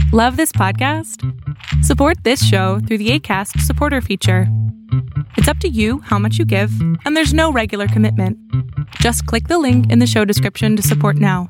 Love this podcast? Support this show through the Acast supporter feature. It's up to you how much you give, and there's no regular commitment. Just click the link in the show description to support now.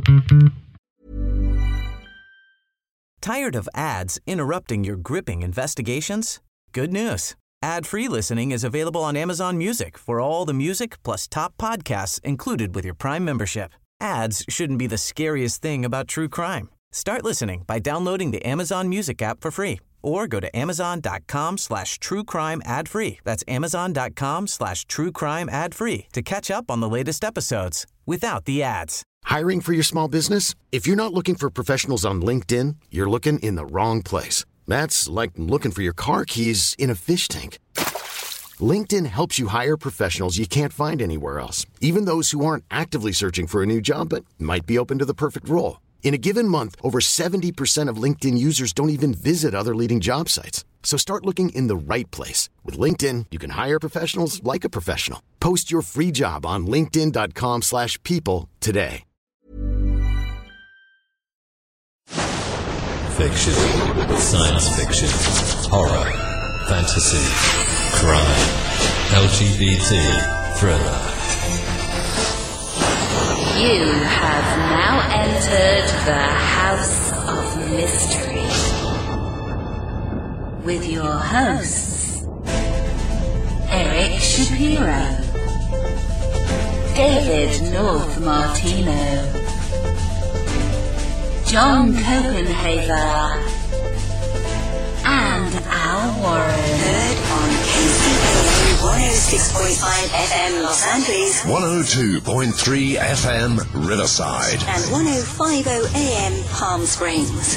Tired of ads interrupting your gripping investigations? Good news. Ad-free listening is available on Amazon Music for all the music plus top podcasts included with your Prime membership. Ads shouldn't be the scariest thing about true crime. Start listening by downloading the Amazon Music app for free or go to amazon.com/truecrime ad-free. That's amazon.com/truecrime ad-free to catch up on the latest episodes without the ads. Hiring for your small business? If you're not looking for professionals on LinkedIn, you're looking in the wrong place. That's like looking for your car keys in a fish tank. LinkedIn helps you hire professionals you can't find anywhere else, even those who aren't actively searching for a new job but might be open to the perfect role. In a given month, over 70% of LinkedIn users don't even visit other leading job sites. So start looking in the right place. With LinkedIn, you can hire professionals like a professional. Post your free job on linkedin.com/people today. Fiction, science fiction, horror, fantasy, crime, LGBT, thriller. You have now entered the House of Mystery with your hosts, Eric Shapiro, David North Martino, John Copenhaver, and Al Warren. Heard on KCAA 106.5 FM Los Angeles, 102.3 FM Riverside, and 105.0 AM Palm Springs.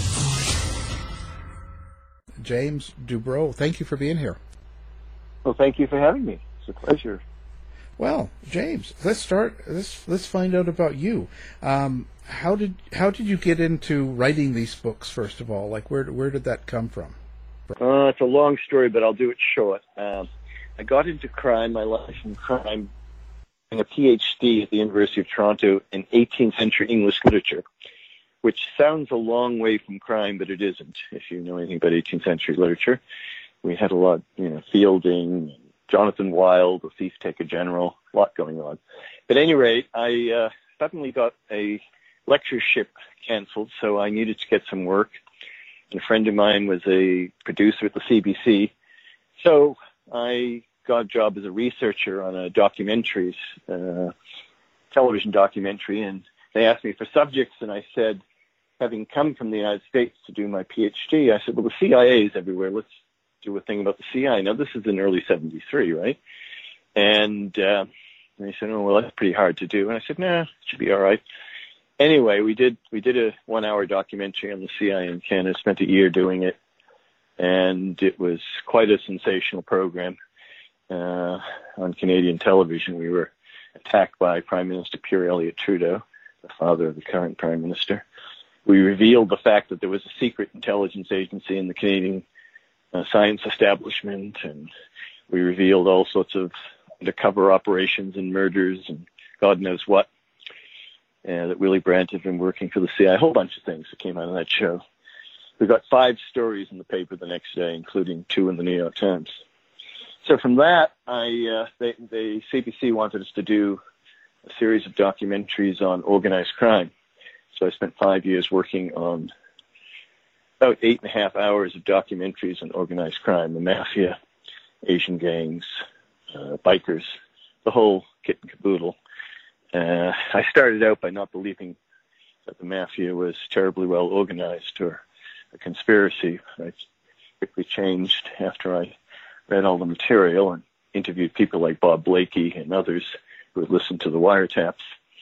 James Dubrow, thank you for being here. Well, thank you for having me. It's a pleasure. Well, James, let's start. Let's find out about you. How did you get into writing these books? First of all, like where did that come from? It's a long story, but I'll do it short. I got into crime, my life in crime, in a PhD at the University of Toronto in 18th century English literature, which sounds a long way from crime, but it isn't. If you know anything about 18th century literature, we had a lot, Fielding, Jonathan Wild, The Thief Take a General, a lot going on. But at any rate, I suddenly got a lectureship canceled, so I needed to get some work. And a friend of mine was a producer at the CBC. So I got a job as a researcher on a television documentary, and they asked me for subjects, and I said, having come from the United States to do my PhD, I said, well, the CIA is everywhere. Let's do a thing about the CIA. Now, this is in early 73, right? And they said, oh, well, that's pretty hard to do. And I said, nah, it should be all right. Anyway, we did a 1-hour documentary on the CIA in Canada, spent a year doing it, and it was quite a sensational program on Canadian television. We were attacked by Prime Minister Pierre Elliott Trudeau, the father of the current Prime Minister. We revealed the fact that there was a secret intelligence agency in the Canadian science establishment, and we revealed all sorts of undercover operations and murders and God knows what. That Willy Brandt had been working for the CIA, a whole bunch of things that came out of that show. We got 5 stories in the paper the next day, including 2 in the New York Times. So from that, the CBC wanted us to do a series of documentaries on organized crime. So I spent 5 years working on about 8.5 hours of documentaries on organized crime, the mafia, Asian gangs, bikers, the whole kit and caboodle. I started out by not believing that the mafia was terribly well organized or a conspiracy. I quickly changed after I read all the material and interviewed people like Bob Blakey and others who had listened to the wiretaps.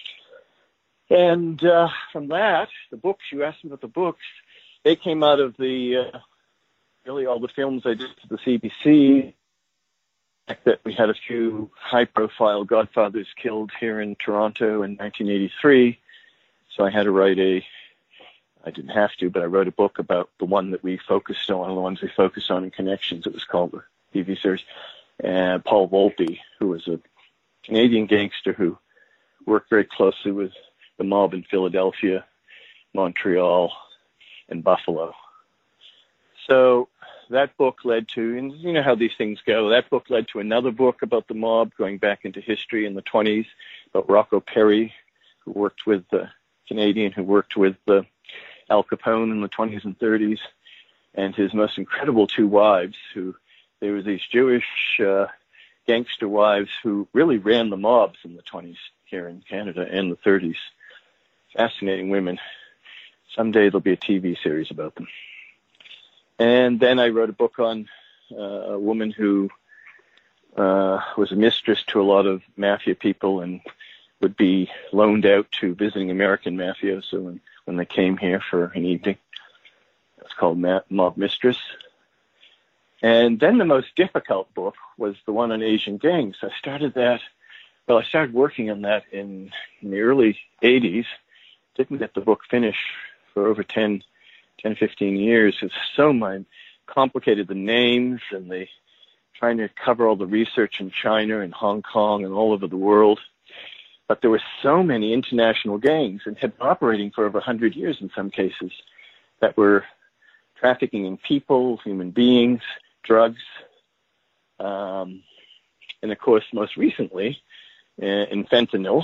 And from that, the books, you asked me about the books, they came out of really all the films I did for the CBC. That we had a few high-profile godfathers killed here in Toronto in 1983. So I had to write I didn't have to, but I wrote a book about the one that we focused on, the ones we focused on in Connections. It was called the TV series. And Paul Volpe, who was a Canadian gangster who worked very closely with the mob in Philadelphia, Montreal, and Buffalo. So that book led to, and you know how these things go, that book led to another book about the mob going back into history in the 20s, about Rocco Perry, who worked with the Canadian, who worked with Al Capone in the 20s and 30s, and his most incredible two wives, they were these Jewish gangster wives who really ran the mobs in the 20s here in Canada and the 30s. Fascinating women. Someday there'll be a TV series about them. And then I wrote a book on a woman who was a mistress to a lot of mafia people and would be loaned out to visiting American mafioso when they came here for an evening. It's called Mob Mistress. And then the most difficult book was the one on Asian gangs. I started working on that in the early 80s. Didn't get the book finished for over 10, 15 years. It's so complicated, the names and trying to cover all the research in China and Hong Kong and all over the world. But there were so many international gangs and had been operating for over 100 years in some cases that were trafficking in people, human beings, drugs, and of course, most recently, in fentanyl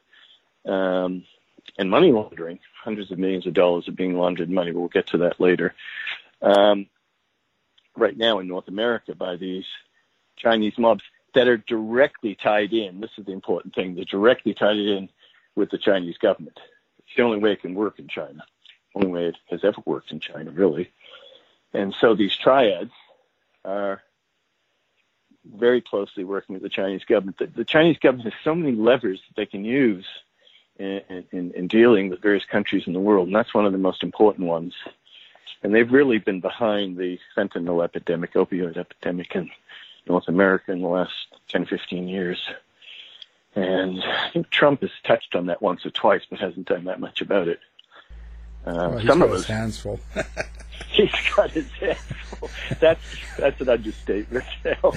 and money laundering. Hundreds of millions of dollars are being laundered money. We'll get to that later. Right now in North America by these Chinese mobs that are directly tied in. This is the important thing. They're directly tied in with the Chinese government. It's the only way it can work in China. Only way it has ever worked in China, really. And so these triads are very closely working with the Chinese government. The Chinese government has so many levers that they can use in dealing with various countries in the world, and that's one of the most important ones. And they've really been behind the fentanyl epidemic, opioid epidemic in North America in the last 10, 15 years. And I think Trump has touched on that once or twice, but hasn't done that much about it. He's got his hands full. He's got his hands full. That's an understatement.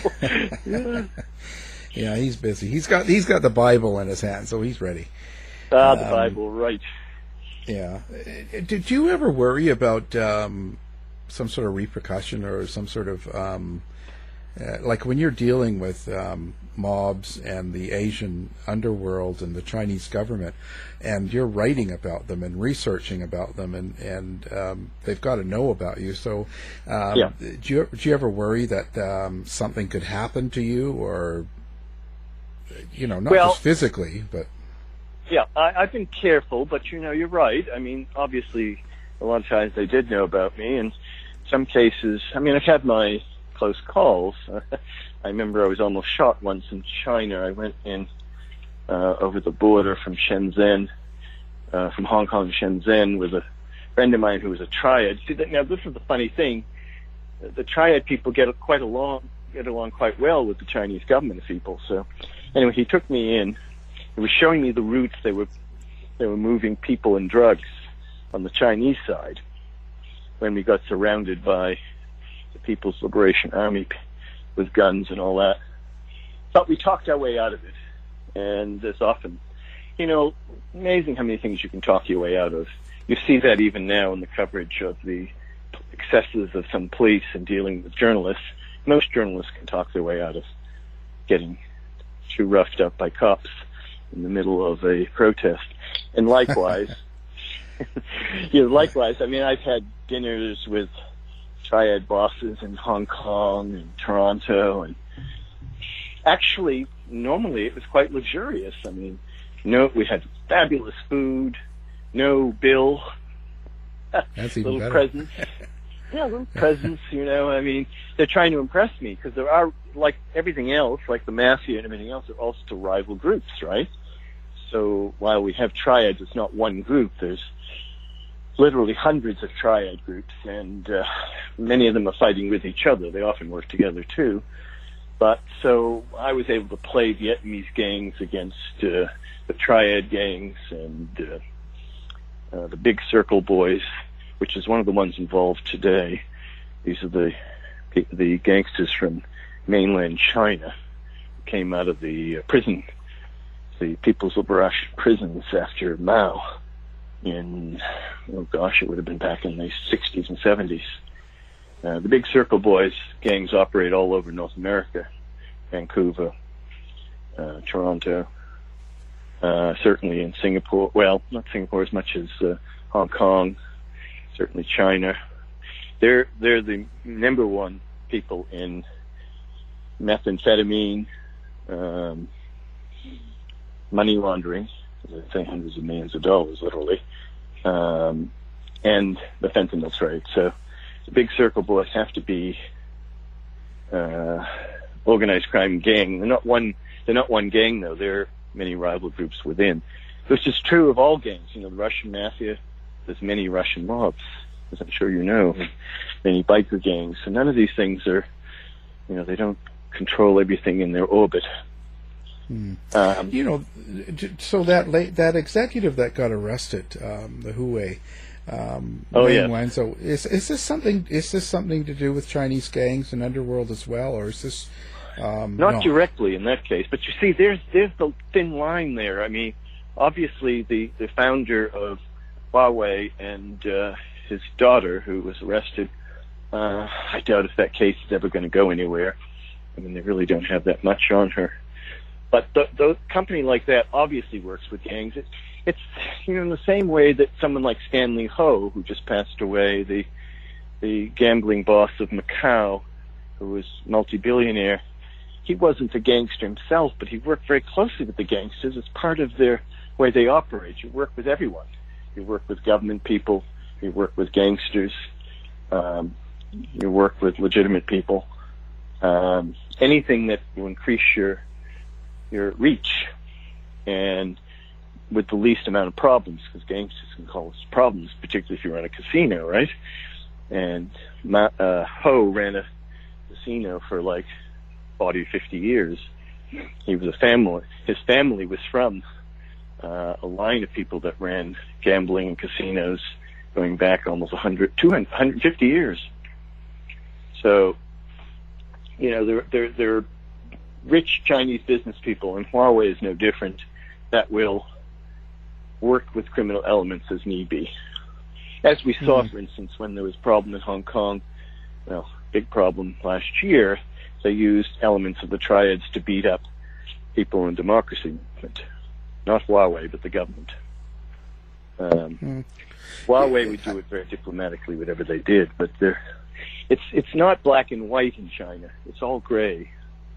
Yeah, he's busy. He's got the Bible in his hand, so he's ready. The Bible, right. Yeah. Did you ever worry about some sort of repercussion or some sort of like when you're dealing with mobs and the Asian underworld and the Chinese government, and you're writing about them and researching about them, and they've got to know about you. So, do you ever worry that something could happen to you, or not just physically, but? Yeah, I've been careful, but you're right. I mean, obviously, a lot of times they did know about me, and some cases, I've had my close calls. I remember I was almost shot once in China. I went in over the border from Shenzhen, from Hong Kong to Shenzhen, with a friend of mine who was a triad. See, now this is the funny thing. The triad people get along quite well with the Chinese government people. So anyway, he took me in. He was showing me the routes they were moving people and drugs on the Chinese side when we got surrounded by the People's Liberation Army with guns and all that. But we talked our way out of it. And there's often, amazing how many things you can talk your way out of. You see that even now in the coverage of the excesses of some police in dealing with journalists. Most journalists can talk their way out of getting too roughed up by cops in the middle of a protest. And likewise, I've had dinners with triad bosses in Hong Kong and Toronto, and actually, normally it was quite luxurious. We had fabulous food, no bill, That's even little better. presents. Yeah, little presents, they're trying to impress me because there are, like everything else, like the mafia and everything else, they're also rival groups, right? So while we have triads, it's not one group. There's literally hundreds of triad groups, and many of them are fighting with each other. They often work together too. But so I was able to play Vietnamese gangs against the triad gangs and the Big Circle Boys, which is one of the ones involved today. These are the gangsters from mainland China who came out of the prison, the People's Liberation prisons after Mao. in, it would have been back in the 60s and 70s. The Big Circle Boys gangs operate all over North America, Vancouver, Toronto, certainly in Singapore. Well, not Singapore as much as Hong Kong, certainly China. They're the number one people in methamphetamine, money laundering, as I say, hundreds of millions of dollars, literally, and the fentanyl trade. So the Big Circle Boys have to be organized crime gang. They're not one gang, though. There are many rival groups within. This is true of all gangs. The Russian mafia, there's many Russian mobs, as I'm sure you know, many biker gangs. So none of these things are, they don't control everything in their orbit. So that executive that got arrested, the Huawei, Wanzhou, is this something to do with Chinese gangs and underworld as well, or is this not directly in that case? But you see, there's the thin line there. I mean, obviously the founder of Huawei and his daughter, who was arrested, I doubt if that case is ever going to go anywhere. I mean, they really don't have that much on her. But the company like that obviously works with gangs. It's in the same way that someone like Stanley Ho, who just passed away, the gambling boss of Macau, who was multi-billionaire, he wasn't a gangster himself, but he worked very closely with the gangsters. It's part of their way they operate. You work with everyone. You work with government people. You work with gangsters. You work with legitimate people. Anything that will increase your reach and with the least amount of problems, because gangsters can cause problems, particularly if you run a casino, right? And Ho ran a casino for like 40 or 50 years. He was his family was from a line of people that ran gambling and casinos going back almost 150 years. So, they're rich Chinese business people, and Huawei is no different, that will work with criminal elements as need be. As we saw, for instance, when there was a problem in Hong Kong, big problem last year, they used elements of the triads to beat up people in democracy movement. Not Huawei, but the government. Huawei would do it very diplomatically, whatever they did, but it's not black and white in China. It's all gray.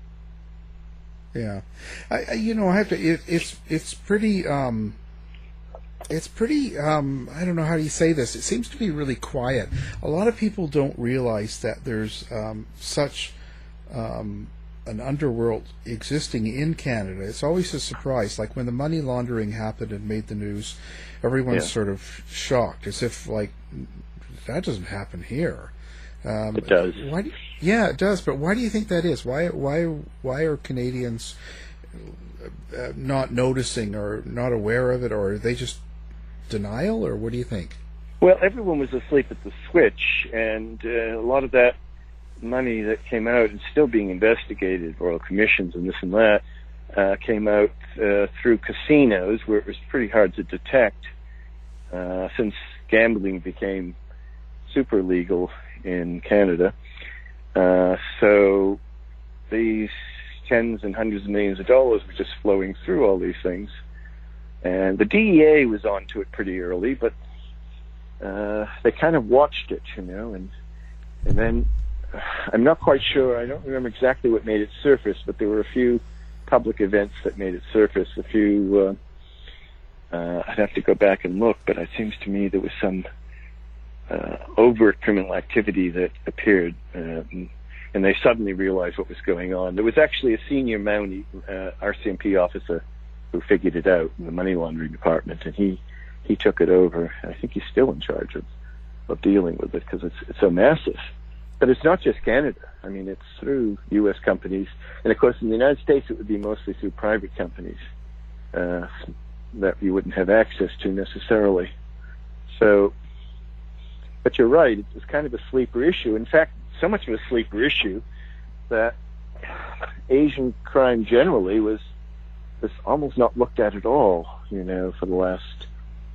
Yeah, I have to. It's pretty. It's pretty. I don't know how do you say this. It seems to be really quiet. A lot of people don't realize that there's such an underworld existing in Canada. It's always a surprise. Like when the money laundering happened and made the news, everyone's sort of shocked, as if like that doesn't happen here. It does. It does. But why do you think that is? Why are Canadians not noticing or not aware of it, or are they just denial, or what do you think? Well, everyone was asleep at the switch, and a lot of that money that came out and still being investigated, Royal Commissions and this and that, came out through casinos, where it was pretty hard to detect since gambling became super legal in Canada. So these tens and hundreds of millions of dollars were just flowing through all these things. And the DEA was onto it pretty early, but they kind of watched it, and then I'm not quite sure, I don't remember exactly what made it surface, but there were a few public events that made it surface, a few, I'd have to go back and look, but it seems to me there was some overt criminal activity that appeared, and they suddenly realized what was going on. There was actually a senior Mountie RCMP officer who figured it out in the money laundering department, and he took it over. I think he's still in charge of dealing with it because it's so massive. But it's not just Canada. I mean, it's through U.S. companies, and of course in the United States it would be mostly through private companies that you wouldn't have access to necessarily. So, but you're right, it was kind of a sleeper issue. In fact, so much of a sleeper issue that Asian crime generally was almost not looked at all, for the last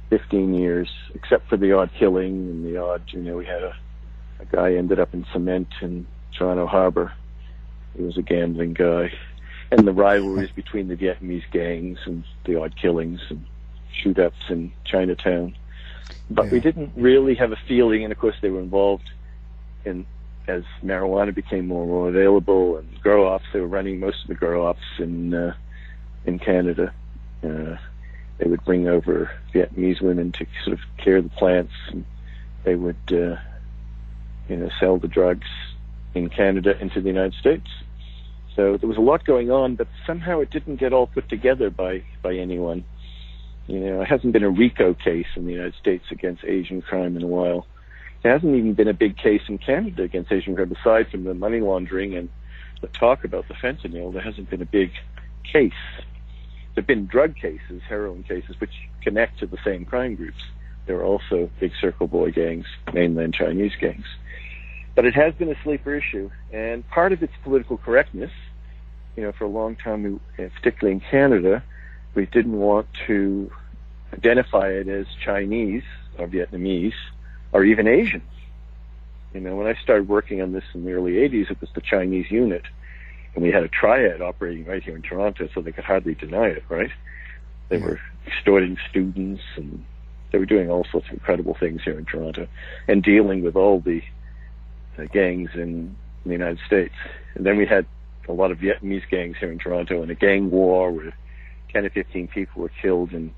15 years, except for the odd killing and the odd, we had a guy ended up in cement in Toronto Harbor. He was a gambling guy. And the rivalries between the Vietnamese gangs and the odd killings and shoot-ups in Chinatown. But we didn't really have a feeling, and of course they were involved in, as marijuana became more and more available, and grow-ops, they were running most of the grow-ops in Canada. They would bring over Vietnamese women to sort of clear the plants, and they would, sell the drugs in Canada into the United States. So there was a lot going on, but somehow it didn't get all put together by anyone. There hasn't been a RICO case in the United States against Asian crime in a while. There hasn't even been a big case in Canada against Asian crime, aside from the money laundering and the talk about the fentanyl. There hasn't been a big case. There have been drug cases, heroin cases, which connect to the same crime groups. There are also big circle boy gangs, mainland Chinese gangs. But it has been a sleeper issue, and part of its political correctness, for a long time, particularly in Canada, we didn't want to identify it as Chinese or Vietnamese or even Asian. When I started working on this in the early 80s, it was the Chinese unit, and we had a triad operating right here in Toronto, so they could hardly deny it, right? They were extorting students, and they were doing all sorts of incredible things here in Toronto and dealing with all the gangs in the United States. And then we had a lot of Vietnamese gangs here in Toronto, and a gang war where 10 or 15 people were killed in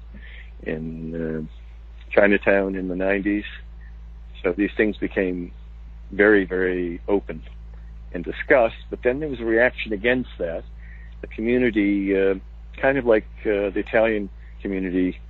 Chinatown in the 90s. So these things became very, very open and discussed. But then there was a reaction against that. The community, kind of like the Italian community,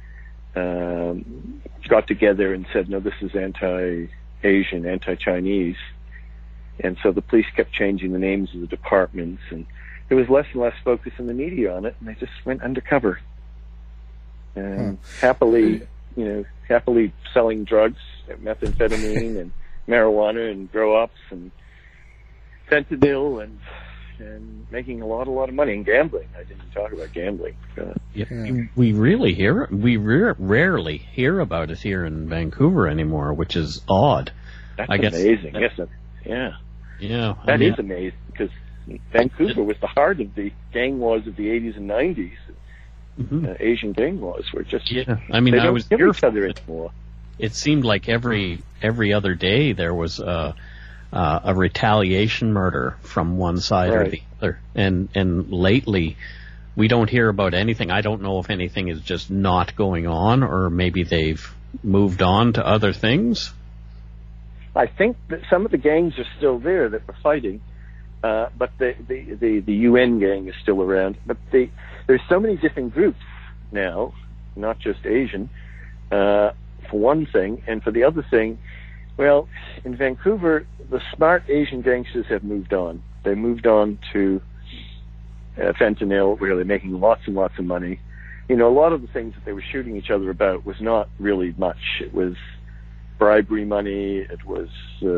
got together and said, no, this is anti-Asian, anti-Chinese. And so the police kept changing the names of the departments, and there was less and less focus in the media on it, and they just went undercover. And happily selling drugs, methamphetamine and marijuana and grow-ups and fentanyl and making a lot of money in gambling. I didn't talk about gambling. We rarely hear about it here in Vancouver anymore, which is odd. That's amazing. That is amazing, because Vancouver was the heart of the gang wars of the 80s and 90s. Asian gang wars were just they don't kill each other anymore. It seemed like every other day there was a retaliation murder from one side or the other, and lately we don't hear about anything. I don't know if anything is just not going on, or maybe they've moved on to other things. I think that some of the gangs are still there that were fighting, but the UN gang is still around. But there's so many different groups now, not just Asian, for one thing. And for the other thing, well, in Vancouver, the smart Asian gangsters have moved on. They moved on to fentanyl, where they're making lots and lots of money. A lot of the things that they were shooting each other about was not really much. It was bribery money, it was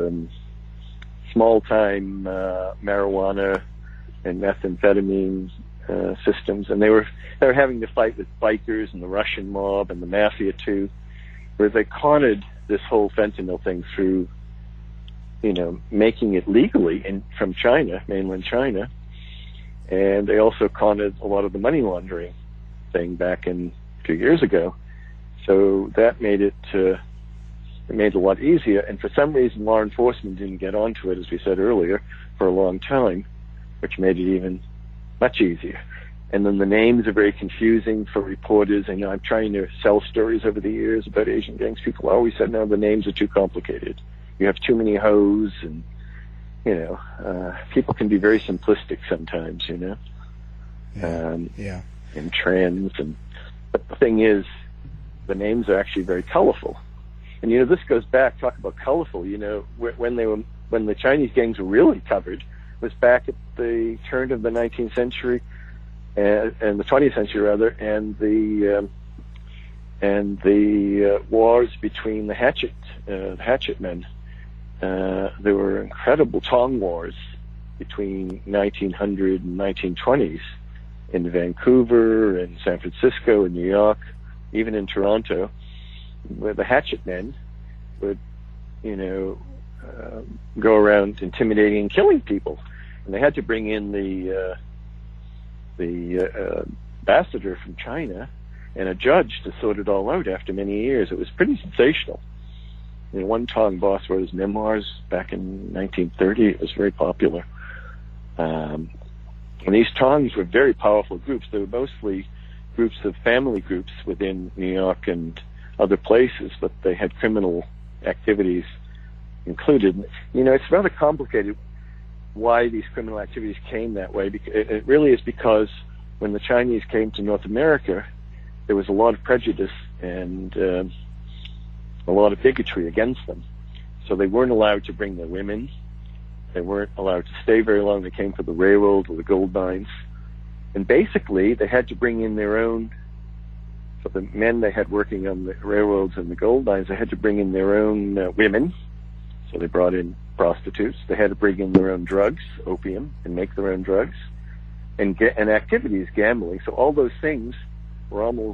small-time marijuana and methamphetamine systems, and they were having to fight with bikers and the Russian mob and the mafia too, where they coned this whole fentanyl thing through, making it legally from China, mainland China, and they also coned a lot of the money laundering thing back in a few years ago. So that made it a lot easier, and for some reason law enforcement didn't get onto it, as we said earlier, for a long time, which made it even much easier. And then the names are very confusing for reporters. I'm trying to sell stories over the years about Asian gangs. People always said, no, the names are too complicated. You have too many hoes, and people can be very simplistic sometimes, and trends. But the thing is, the names are actually very colorful. And this goes back, talk about colorful, when the Chinese gangs were really covered was back at the turn of the 19th century and the 20th century rather, and the wars between the hatchet men. There were incredible Tong wars between 1900 and 1920s in Vancouver and San Francisco and New York, even in Toronto. where the hatchet men would, go around intimidating and killing people, and they had to bring in the ambassador from China and a judge to sort it all out after many years. It was pretty sensational. One Tong boss wrote his memoirs back in 1930. It was very popular. And these Tongs were very powerful groups. They were mostly groups of family groups within New York and other places, but they had criminal activities included. It's rather complicated why these criminal activities came that way. It really is because when the Chinese came to North America, there was a lot of prejudice and a lot of bigotry against them. So they weren't allowed to bring their women. They weren't allowed to stay very long. They came for the railroad or the gold mines. And basically, they had to bring in their own, for the men they had working on the railroads and the gold mines, they had to bring in their own women. So they brought in prostitutes. They had to bring in their own drugs, opium, and make their own drugs. And activities, gambling. So all those things were almost,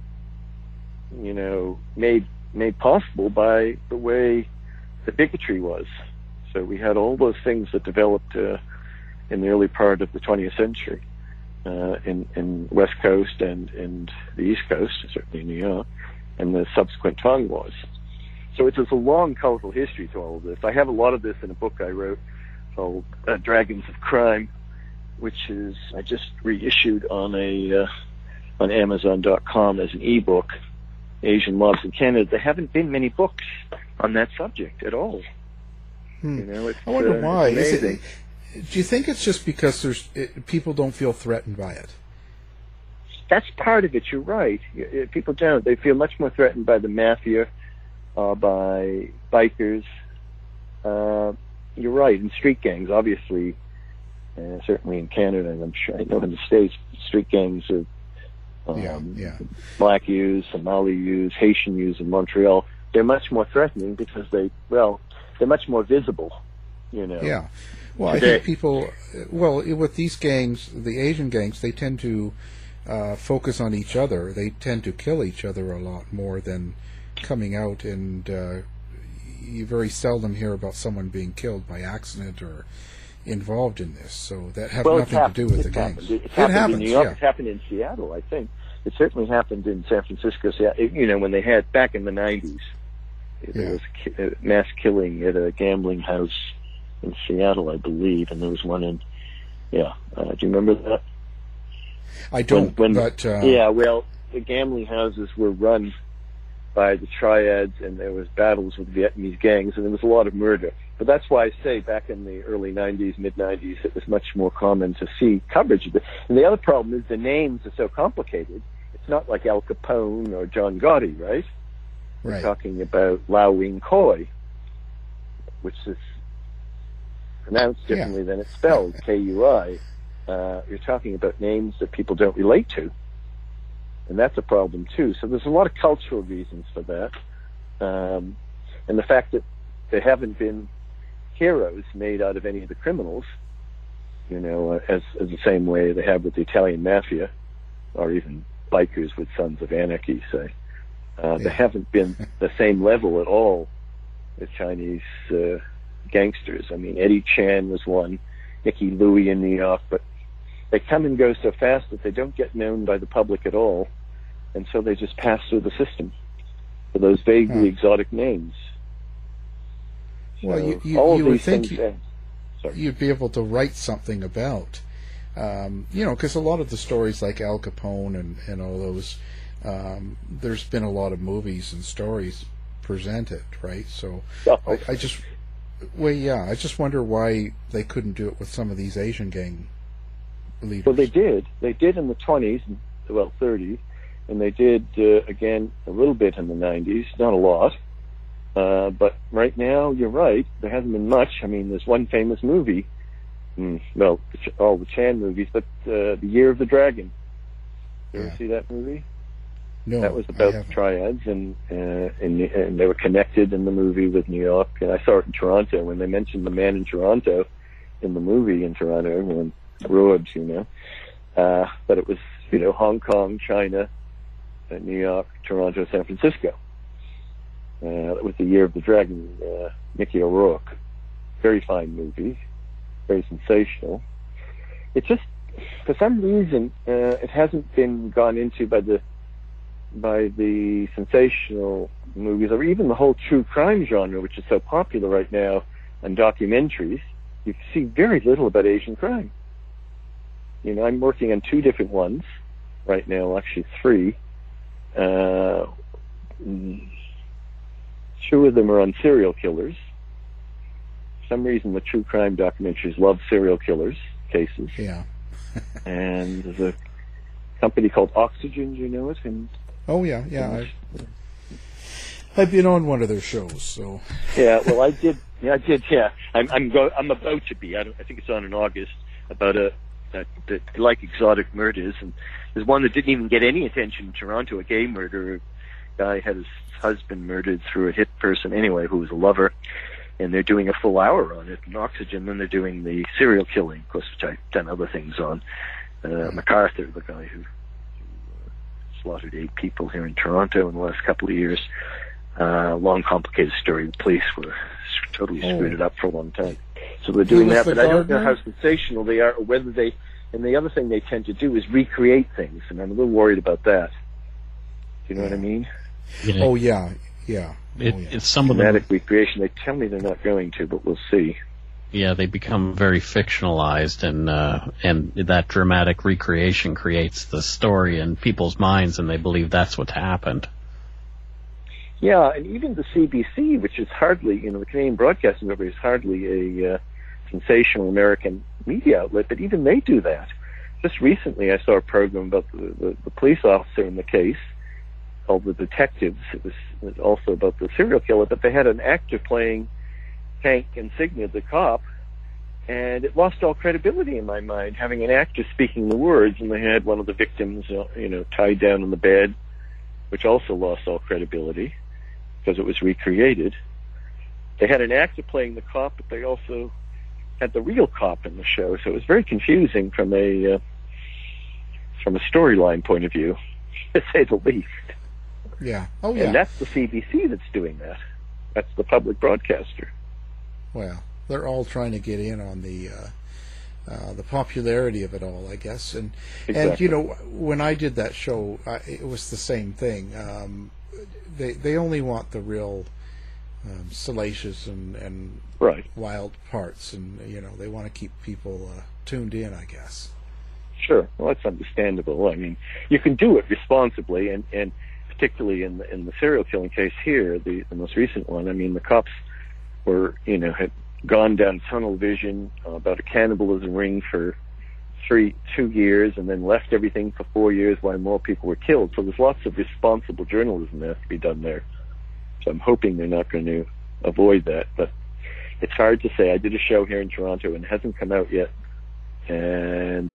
made possible by the way the bigotry was. So we had all those things that developed in the early part of the 20th century in West Coast and the East Coast, certainly in New York, and the subsequent Tong Wars. So it's a long, colorful history to all of this. I have a lot of this in a book I wrote called Dragons of Crime, which is I just reissued on Amazon.com as an ebook, Asian Mobs in Canada. There haven't been many books on that subject at all. I wonder why. Do you think it's just because people don't feel threatened by it? That's part of it. You're right. People don't. They feel much more threatened by the mafia, by bikers. You're right. And street gangs, obviously, certainly in Canada, and I'm sure I know in the States, street gangs of Black youths, Somali youths, Haitian youths in Montreal. They're much more threatening because they're much more visible. Yeah. Well, today. I think people, with these gangs, the Asian gangs, they tend to focus on each other. They tend to kill each other a lot more than coming out, and you very seldom hear about someone being killed by accident or involved in this. So that has nothing to do with the gangs. It happened in New York. Yeah. It happened in Seattle, I think. It certainly happened in San Francisco. When they had, back in the 90s, there was a mass killing at a gambling house in Seattle, I believe, and there was one in, do you remember that? I don't, but... the gambling houses were run by the triads, and there was battles with Vietnamese gangs, and there was a lot of murder. But that's why I say back in the early 90s, mid-90s, it was much more common to see coverage of it. And the other problem is the names are so complicated. It's not like Al Capone or John Gotti, right? We're talking about Lau Wing Koi, which is pronounced differently than it's spelled, K-U-I. You're talking about names that people don't relate to. And that's a problem, too. So there's a lot of cultural reasons for that. And the fact that there haven't been heroes made out of any of the criminals, as the same way they have with the Italian mafia, or even bikers with Sons of Anarchy, say. There haven't been the same level at all as Chinese gangsters. I mean, Eddie Chan was one, Nicky Louie in New York, but they come and go so fast that they don't get known by the public at all, and so they just pass through the system for those vaguely exotic names. Well, you would think you'd be able to write something about, because a lot of the stories like Al Capone and all those, there's been a lot of movies and stories presented, right? So I just wonder why they couldn't do it with some of these Asian gang leaders. Well, they did. They did in the 20s, 30s, and they did again a little bit in the 90s, not a lot. But right now, you're right. There hasn't been much. I mean, there's one famous movie. All the Chan movies, but The Year of the Dragon. You ever see that movie? No, that was about the triads, and they were connected in the movie with New York. And I saw it in Toronto when they mentioned the man in Toronto in the movie in Toronto, everyone roared, but it was Hong Kong, China, New York, Toronto, San Francisco. That was the Year of the Dragon, Mickey O'Rourke. Very fine movie, very sensational. It just, for some reason, it hasn't been gone into by the sensational movies, or even the whole true crime genre, which is so popular right now, and documentaries. You see very little about Asian crime. You know, I'm working on 2 different ones right now, actually 3. 2 of them are on serial killers. For some reason, the true crime documentaries love serial killers cases. Yeah. And there's a company called Oxygen, do you know it? And oh, yeah. I've been on one of their shows, so. Yeah, well, I did. I'm about to be. I think it's on in August, about like exotic murders, and there's one that didn't even get any attention in Toronto, a gay murder. A guy had his husband murdered through a hit person, anyway, who was a lover, and they're doing a full hour on it in Oxygen. Then they're doing the serial killing, of course, which I've done other things on. MacArthur, the guy who slaughtered 8 people here in Toronto in the last couple of years. Long, complicated story. The police were totally screwed it up for a long time. So they're doing that, but I don't know how sensational they are, or whether they. And the other thing they tend to do is recreate things, and I'm a little worried about that. Do you know what I mean? Oh yeah. It's some of the dramatic recreation. They tell me they're not going to, but we'll see. Yeah, they become very fictionalized, and that dramatic recreation creates the story in people's minds, and they believe that's what happened. Yeah, and even the CBC, which is hardly, the Canadian Broadcasting Network is hardly a sensational American media outlet, but even they do that. Just recently I saw a program about the police officer in the case called The Detectives. It was also about the serial killer, but they had an actor playing Hank Insignia, the cop, and it lost all credibility in my mind, having an actor speaking the words, and they had one of the victims, tied down in the bed, which also lost all credibility because it was recreated. They had an actor playing the cop, but they also had the real cop in the show, so it was very confusing from a storyline point of view, to say the least. Yeah. Oh, yeah. And that's the CBC that's doing that. That's the public broadcaster. Well, they're all trying to get in on the popularity of it all, I guess. And exactly. And when I did that show, it was the same thing. They only want the real salacious and right. wild parts, and they want to keep people tuned in, I guess. Sure. Well, that's understandable. I mean, you can do it responsibly, and particularly in the serial killing case here, the most recent one. I mean, the cops were had gone down tunnel vision about a cannibalism ring for 2 years, and then left everything for 4 years while more people were killed. So there's lots of responsible journalism that has to be done there. So I'm hoping they're not going to avoid that, but it's hard to say. I did a show here in Toronto and it hasn't come out yet. And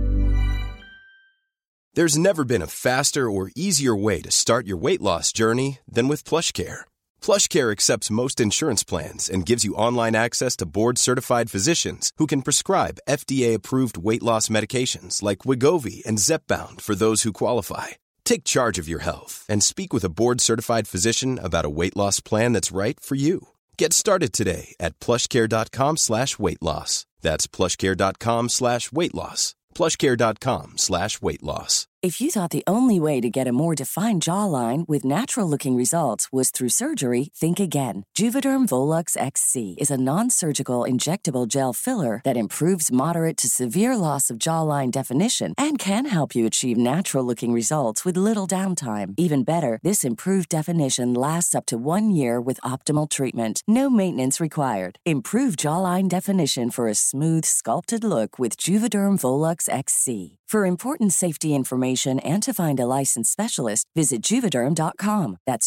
there's never been a faster or easier way to start your weight loss journey than with PlushCare. PlushCare accepts most insurance plans and gives you online access to board-certified physicians who can prescribe FDA-approved weight loss medications like Wegovy and Zepbound for those who qualify. Take charge of your health and speak with a board-certified physician about a weight loss plan that's right for you. Get started today at plushcare.com/weightloss. That's plushcare.com/weightloss. plushcare.com/weightloss. If you thought the only way to get a more defined jawline with natural-looking results was through surgery, think again. Juvederm Volux XC is a non-surgical injectable gel filler that improves moderate to severe loss of jawline definition and can help you achieve natural-looking results with little downtime. Even better, this improved definition lasts up to 1 year with optimal treatment. No maintenance required. Improve jawline definition for a smooth, sculpted look with Juvederm Volux XC. For important safety information and to find a licensed specialist, visit Juvederm.com. That's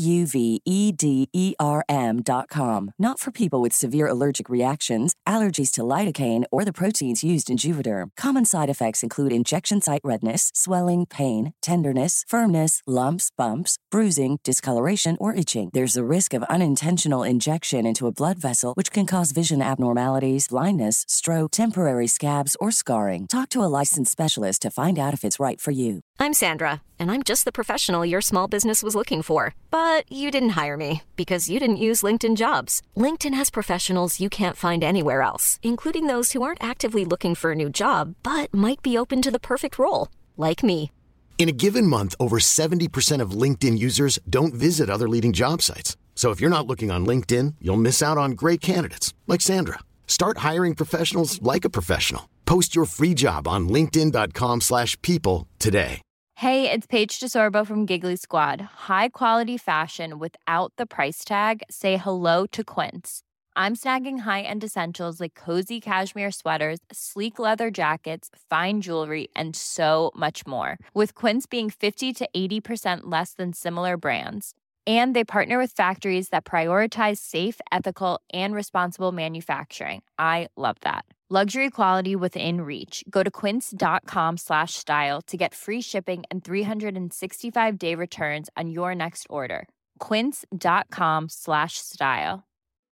JUVEDERM.com. Not for people with severe allergic reactions, allergies to lidocaine, or the proteins used in Juvederm. Common side effects include injection site redness, swelling, pain, tenderness, firmness, lumps, bumps, bruising, discoloration, or itching. There's a risk of unintentional injection into a blood vessel, which can cause vision abnormalities, blindness, stroke, temporary scabs, or scarring. Talk to a licensed specialist specialist to find out if it's right for you. I'm Sandra, and I'm just the professional your small business was looking for. But you didn't hire me because you didn't use LinkedIn Jobs. LinkedIn has professionals you can't find anywhere else, including those who aren't actively looking for a new job, but might be open to the perfect role, like me. In a given month, over 70% of LinkedIn users don't visit other leading job sites. So if you're not looking on LinkedIn, you'll miss out on great candidates like Sandra. Start hiring professionals like a professional. Post your free job on linkedin.com/people today. Hey, it's Paige DeSorbo from Giggly Squad. High quality fashion without the price tag. Say hello to Quince. I'm snagging high-end essentials like cozy cashmere sweaters, sleek leather jackets, fine jewelry, and so much more. With Quince being 50 to 80% less than similar brands. And they partner with factories that prioritize safe, ethical, and responsible manufacturing. I love that. Luxury quality within reach. Go to quince.com/style to get free shipping and 365-day returns on your next order. Quince.com/style.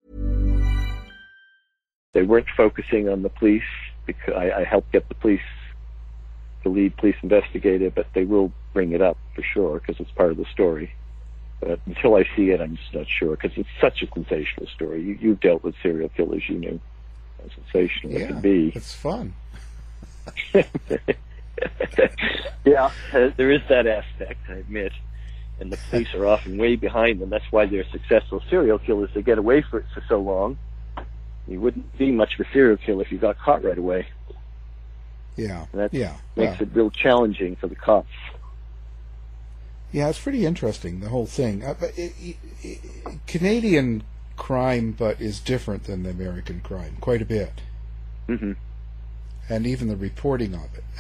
They weren't focusing on the police because I helped get the lead police investigator, but they will bring it up for sure because it's part of the story. But until I see it, I'm just not sure because it's such a sensational story. You've dealt with serial killers, you know how sensational it can be. It's fun. Yeah, there is that aspect, I admit. And the police are often way behind them. That's why they're successful serial killers. They get away for it for so long. You wouldn't be much of a serial killer if you got caught right away. Yeah, and that makes it real challenging for the cops. Yeah, it's pretty interesting, the whole thing. Canadian crime, but is different than the American crime, quite a bit. Mm-hmm. And even the reporting of it.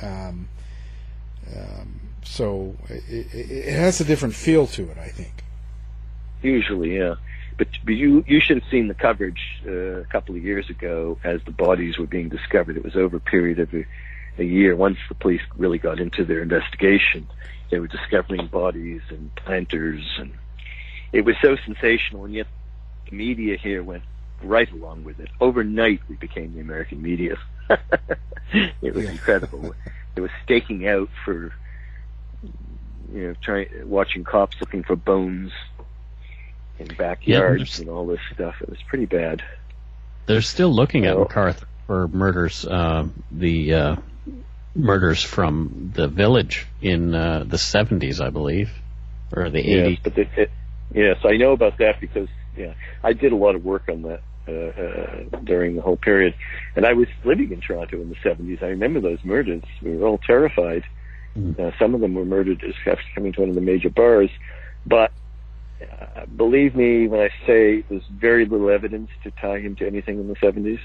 So it has a different feel to it, I think. Usually, yeah. But you should have seen the coverage a couple of years ago as the bodies were being discovered. It was over a period of a year. Once the police really got into their investigation, they were discovering bodies and planters, and it was so sensational, and yet the media here went right along with it. Overnight, we became the American media. It was incredible. They were staking out for, watching cops looking for bones in backyards and all this stuff. It was pretty bad. They're still looking at MacArthur for murders, the murders from the village in the 70s, I believe, or the 80s. But yes, I know about that because I did a lot of work on that during the whole period. And I was living in Toronto in the 70s. I remember those murders. We were all terrified. Some of them were murdered as coming to one of the major bars. But believe me when I say there's very little evidence to tie him to anything in the 70s.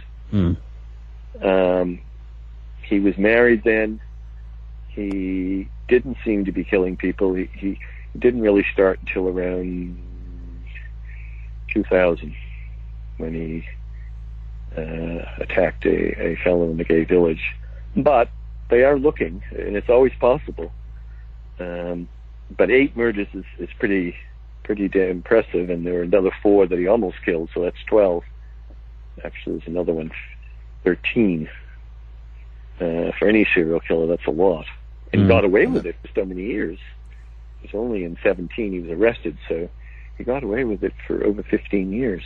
He was married then. He didn't seem to be killing people. He didn't really start until around 2000 when he attacked a fellow in the gay village. But they are looking, and it's always possible. But 8 murders is pretty damn impressive, and there were another 4 that he almost killed, so that's 12. Actually, there's another one, 13. For any serial killer, that's a lot. And he got away with it for so many years. It was only in 17 he was arrested, so he got away with it for over 15 years.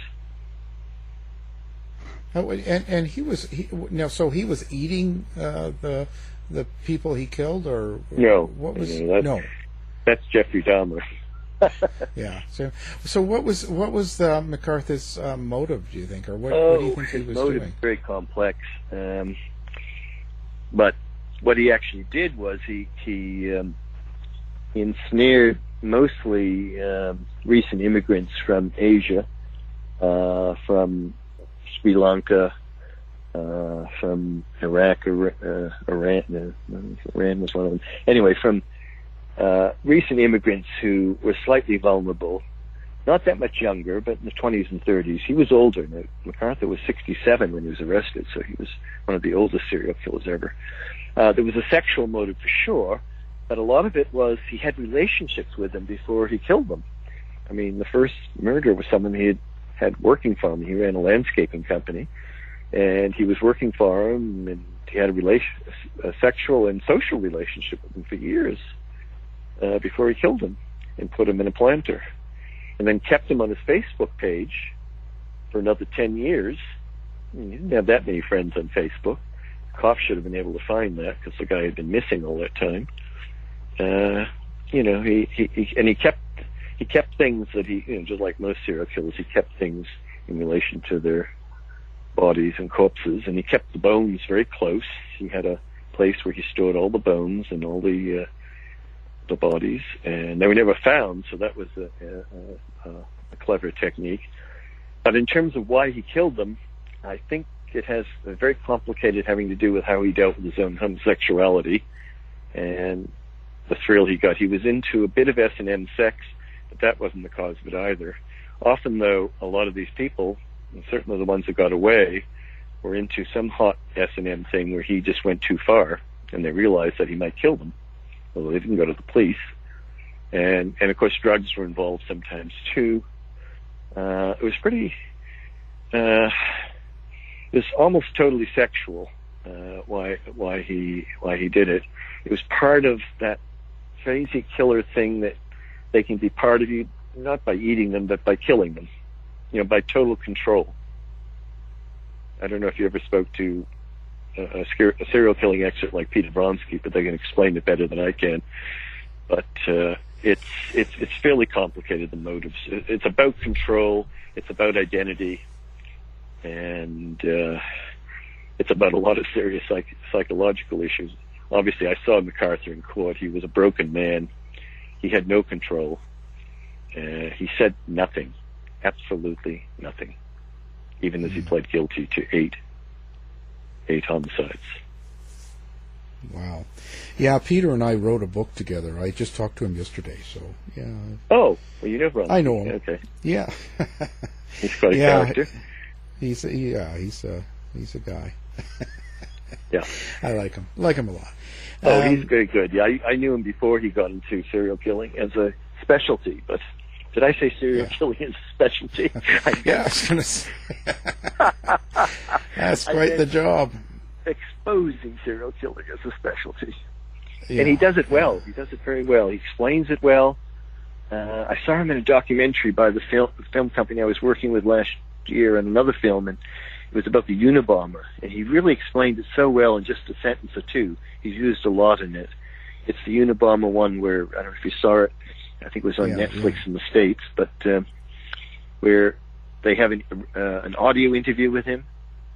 Oh, and he was eating the people he killed, or no? What was no? That's Jeffrey Dahmer. Yeah. So what was MacArthur's motive? Do you think, or what do you think he was motive doing? Is very complex. But what he actually did was he ensnared mostly recent immigrants from Asia, from Sri Lanka, from Iraq, Iran was one of them. Anyway, from recent immigrants who were slightly vulnerable, not that much younger, but in the 20s and 30s. He was older. Now, MacArthur was 67 when he was arrested, so he was one of the oldest serial killers ever. There was a sexual motive for sure, but a lot of it was he had relationships with them before he killed them. I mean, the first murder was someone he had working for him. He ran a landscaping company, and he was working for him and had a sexual and social relationship with him for years before he killed him and put him in a planter, and then kept him on his Facebook page for another 10 years. He didn't have that many friends on Facebook. Koff should have been able to find that because the guy had been missing all that time. He kept things that just like most serial killers, he kept things in relation to their bodies and corpses, and he kept the bones very close. He had a place where he stored all the bones and all the bodies, and they were never found, so that was a clever technique. But in terms of why he killed them, I think it has a very complicated having to do with how he dealt with his own homosexuality and the thrill he got. He was into a bit of S&M sex, but that wasn't the cause of it either. Often, though, a lot of these people, and certainly the ones that got away, were into some hot S&M thing where he just went too far, and they realized that he might kill them, although they didn't go to the police. And of course, drugs were involved sometimes too. It was pretty. It was almost totally sexual. Why he did it? It was part of that crazy killer thing that they can be part of you, not by eating them, but by killing them. By total control. I don't know if you ever spoke to a serial killing expert like Peter Vronsky, but they can explain it better than I can. But it's fairly complicated, the motives. It's about control, it's about identity, and it's about a lot of serious psychological issues. Obviously, I saw MacArthur in court. He was a broken man. He had no control. He said nothing, absolutely nothing, even as he pled guilty to eight homicides. Wow. Yeah, Peter and I wrote a book together. I just talked to him yesterday, so yeah. Oh, well, you know Ron. I know him. Okay. Yeah. He's quite a character. He's a guy. Yeah. I like him. Like him a lot. Oh, he's very good. Yeah, I knew him before he got into serial killing as a specialty, but did I say serial killing is a specialty? Yeah, I was going to say. That's quite the job. Exposing serial killing as a specialty. Yeah. And he does it well. He does it very well. He explains it well. I saw him in a documentary by the film company I was working with last year on another film, and it was about the Unabomber, and he really explained it so well in just a sentence or two. He's used a lot in it. It's the Unabomber one where, I don't know if you saw it, I think it was on Netflix in the States, but where they have an audio interview with him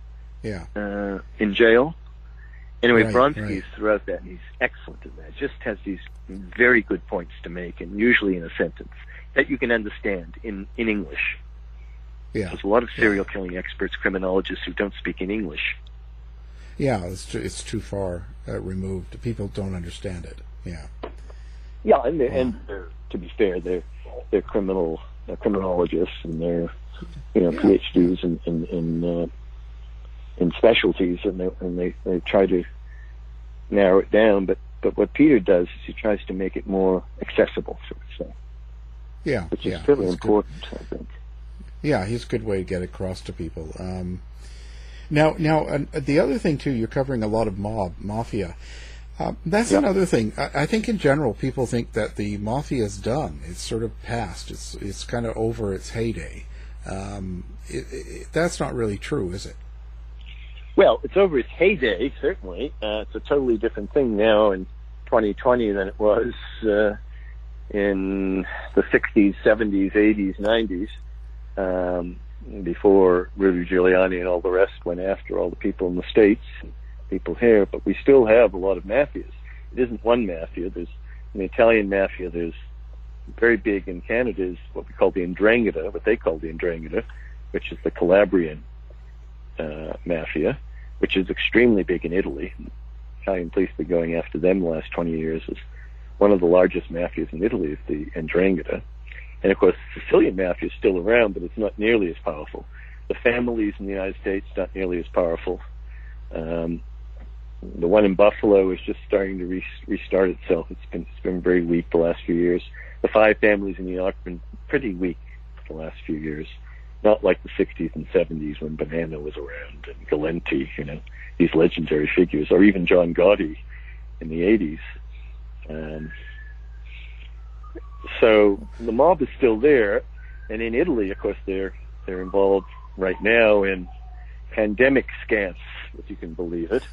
in jail. Anyway, Vronsky is throughout that, and he's excellent in that. Just has these very good points to make, and usually in a sentence that you can understand in English. Yeah. There's a lot of serial killing experts, criminologists who don't speak in English. Yeah, it's too far removed. People don't understand it. Yeah. Yeah, and they're, to be fair, they're criminologists, and they're PhDs in specialties, and they try to narrow it down. But what Peter does is he tries to make it more accessible, so to say. Yeah, which is really important, I think. Yeah, he's a good way to get across to people. Now, the other thing too, you're covering a lot of mafia. That's another thing. I think in general, people think that the mafia is done. It's sort of past. It's kind of over its heyday. That's not really true, is it? Well, it's over its heyday, certainly. It's a totally different thing now in 2020 than it was in the 60s, 70s, 80s, 90s, before Rudy Giuliani and all the rest went after all the people in the States, people here. But we still have a lot of mafias. It isn't one mafia. There's an Italian mafia. There's very big in Canada is what we call the 'Ndrangheta, what they call the 'Ndrangheta, which is the Calabrian mafia, which is extremely big in Italy. Italian police have been going after them the last 20 years. Is one of the largest mafias in Italy is the 'Ndrangheta. And of course, the Sicilian mafia is still around, but it's not nearly as powerful. The families in the United States not nearly as powerful. The one in Buffalo is just starting to restart itself. It's been very weak the last few years. The 5 families in New York have been pretty weak the last few years. not like the 60s and 70s when Banana was around and Galenti, these legendary figures, or even John Gotti in the 80s. So the mob is still there, and in Italy, of course, they're involved right now in pandemic scams, if you can believe it.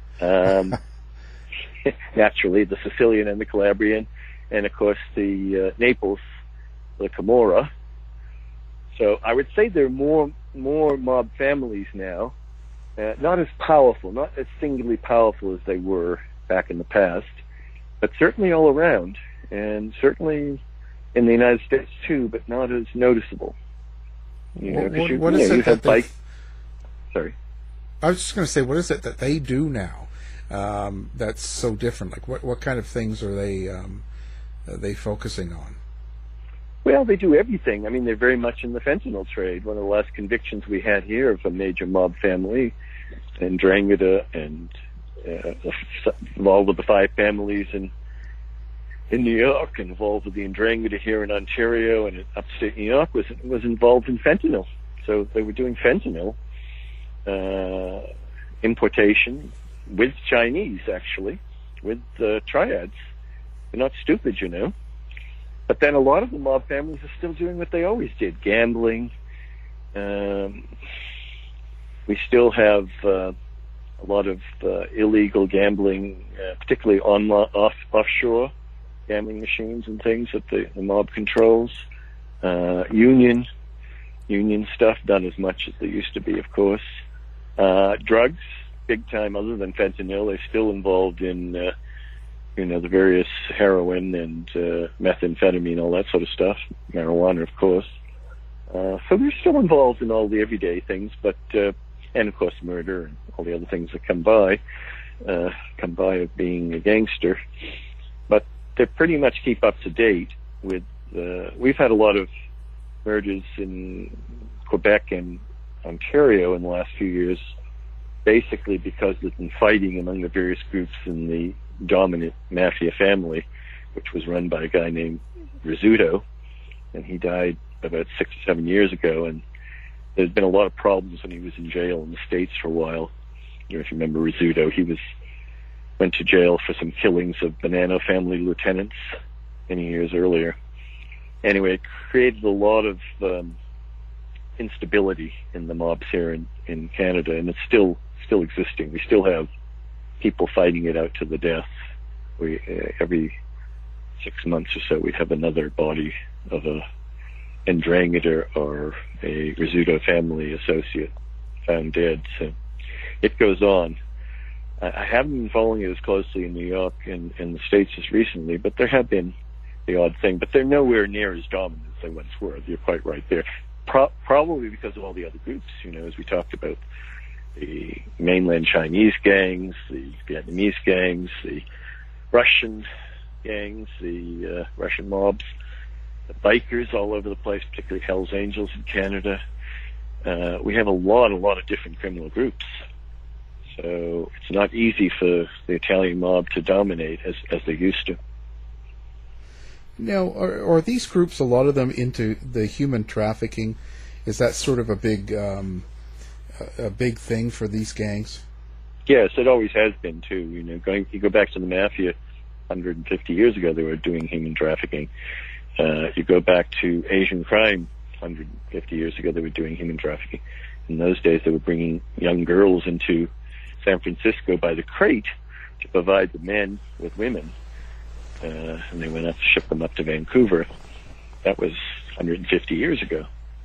Naturally, the Sicilian and the Calabrian, and of course the Naples, the Camorra. So I would say there are more mob families now, not as powerful, not as singularly powerful as they were back in the past, but certainly all around, and certainly in the United States too, but not as noticeable. What is it that they... Sorry. I was just going to say, what is it that they do now that's so different? Like, what kind of things are they focusing on? Well, they do everything. I mean, they're very much in the fentanyl trade. One of the last convictions we had here of a major mob family in Ndrangheta and involved with the 5 families in New York, involved with the Ndrangheta here in Ontario and in upstate New York was involved in fentanyl. So they were doing fentanyl importation with Chinese, actually, with triads. They're not stupid, But then a lot of the mob families are still doing what they always did, gambling. We still have a lot of illegal gambling, particularly offshore gambling machines and things that the mob controls. Union stuff, not as much as there used to be, of course. Drugs, big time, other than fentanyl. They're still involved in the various heroin and methamphetamine, all that sort of stuff, marijuana, of course. So they're still involved in all the everyday things, but and of course murder and all the other things that come by of being a gangster. But they pretty much keep up to date with. We've had a lot of murders in Quebec and Ontario in the last few years, basically because there's been fighting among the various groups in the dominant mafia family, which was run by a guy named Rizzuto, and he died about 6 or 7 years ago, and there's been a lot of problems when he was in jail in the States for a while. If you remember Rizzuto, he went to jail for some killings of Banana family lieutenants many years earlier. Anyway, it created a lot of instability in the mobs here in Canada, and it's still existing. We still have people fighting it out to the death. We every 6 months or so we have another body of a Ndrangheta or a Rizzuto family associate found dead. So it goes on. I haven't been following it as closely in New York and in the States as recently, but there have been the odd thing. But they're nowhere near as dominant as they once were. You're quite right there. Probably because of all the other groups, as we talked about, the mainland Chinese gangs, the Vietnamese gangs, the Russian gangs, the Russian mobs, the bikers all over the place, particularly Hells Angels in Canada. We have a lot of different criminal groups. So it's not easy for the Italian mob to dominate as they used to. Now, are these groups, a lot of them, into the human trafficking? Is that sort of a big thing for these gangs? Yes, it always has been too. You go back to the mafia 150 years ago, they were doing human trafficking. You go back to Asian crime 150 years ago, they were doing human trafficking. In those days, they were bringing young girls into San Francisco by the crate to provide the men with women. And they went up to ship them up to Vancouver. That was 150 years ago.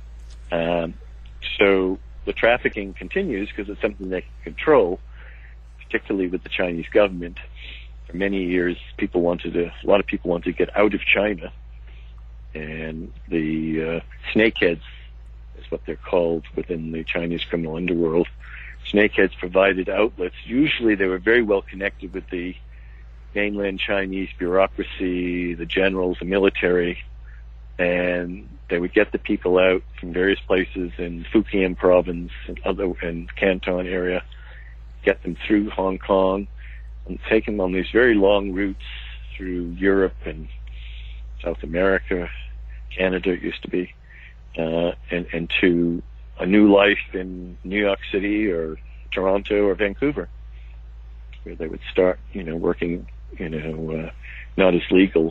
So the trafficking continues because it's something they can control, particularly with the Chinese government. For many years, a lot of people wanted to get out of China, and the snakeheads is what they're called within the Chinese criminal underworld. Snakeheads provided outlets. Usually they were very well connected with the mainland Chinese bureaucracy, the generals, the military, and they would get the people out from various places in Fujian province and Canton area, get them through Hong Kong, and take them on these very long routes through Europe and South America, Canada it used to be, and to a new life in New York City or Toronto or Vancouver, where they would start, working, not as legal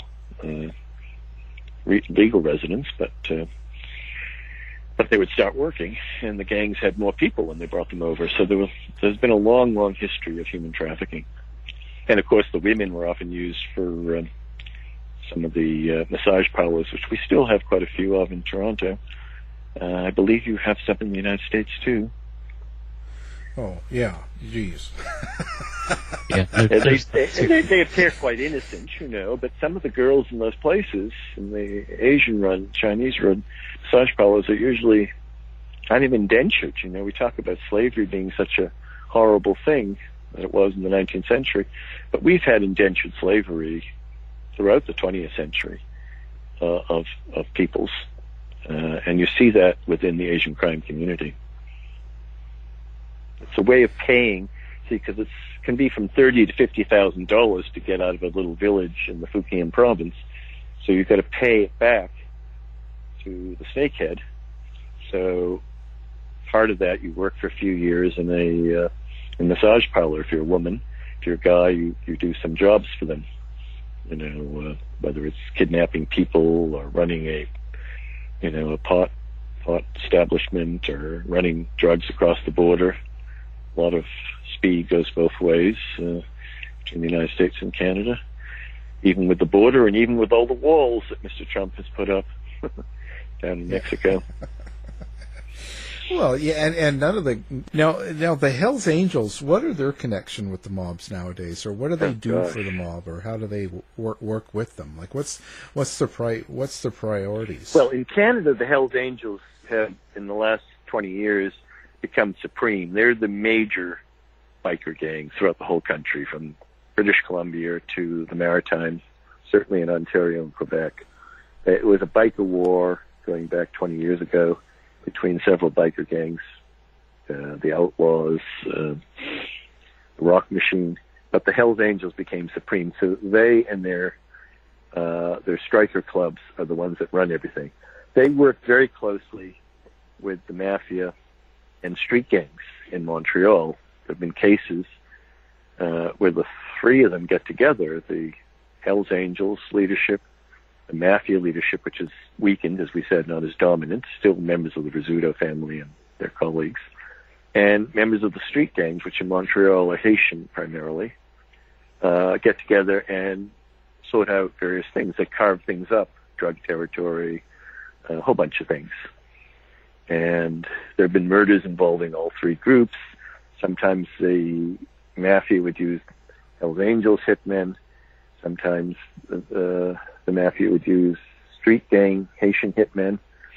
residents, but they would start working, and the gangs had more people when they brought them over. So there's been a long, long history of human trafficking. And of course, the women were often used for some of the massage parlors, which we still have quite a few of in Toronto. I believe you have some in the United States too. Oh, yeah. Jeez. Yeah, they appear quite innocent, but some of the girls in those places, in the Asian-run, Chinese-run massage parlors, are usually kind of indentured. We talk about slavery being such a horrible thing that it was in the 19th century, but we've had indentured slavery throughout the 20th century of peoples, and you see that within the Asian crime community. It's a way of paying, because it can be from $30,000 to $50,000 to get out of a little village in the Fukien province. So you've got to pay it back to the snakehead. So part of that, you work for a few years in a massage parlor. If you're a woman, if you're a guy, you do some jobs for them. Whether it's kidnapping people or running a pot establishment or running drugs across the border. A lot of speed goes both ways between the United States and Canada, even with the border and even with all the walls that Mr. Trump has put up down in Mexico. Well, yeah, and none of the now the Hells Angels. What are their connection with the mobs nowadays, or what do they do for the mob, or how do they work with them? Like, what's the priorities? Well, in Canada, the Hells Angels have, in the last 20 years, become supreme. They're the major biker gangs throughout the whole country, from British Columbia to the Maritimes, certainly in Ontario and Quebec. It was a biker war going back 20 years ago between several biker gangs, the Outlaws, the Rock Machine, but the Hells Angels became supreme. So they and their striker clubs are the ones that run everything. They work very closely with the mafia and street gangs in Montreal. There have been cases where the three of them get together, the Hells Angels leadership, the mafia leadership, which is weakened, as we said, not as dominant, still members of the Rizzuto family and their colleagues, and members of the street gangs, which in Montreal are Haitian primarily, get together and sort out various things. They carve things up, drug territory, a whole bunch of things. And there have been murders involving all three groups. Sometimes the mafia would use Hells Angels hitmen. Sometimes the mafia would use street gang Haitian hitmen.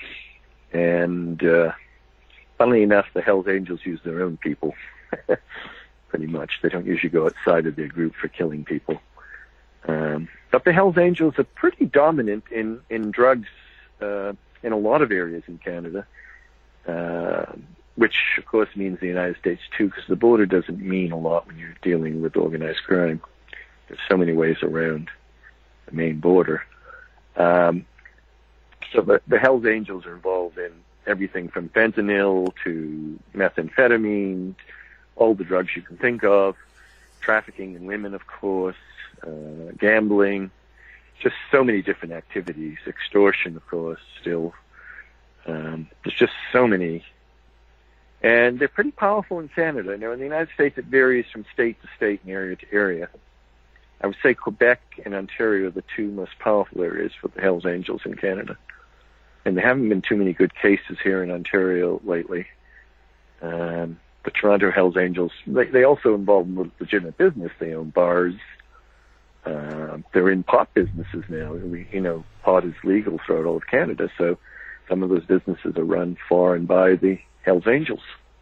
And funnily enough, the Hells Angels use their own people, pretty much. They don't usually go outside of their group for killing people. But the Hells Angels are pretty dominant in drugs in a lot of areas in Canada. Which, of course, means the United States, too, because the border doesn't mean a lot when you're dealing with organized crime. There's so many ways around the main border. So the Hells Angels are involved in everything from fentanyl to methamphetamine, all the drugs you can think of, trafficking in women, of course, gambling, just so many different activities, extortion, of course, still. There's just so many. And they're pretty powerful in Canada. Now, in the United States, it varies from state to state and area to area. I would say Quebec and Ontario are the two most powerful areas for the Hells Angels in Canada. And there haven't been too many good cases here in Ontario lately. The Toronto Hells Angels, they also involve legitimate business. They own bars. They're in pot businesses now. Pot is legal throughout all of Canada, so some of those businesses are run for and by the Hells Angels.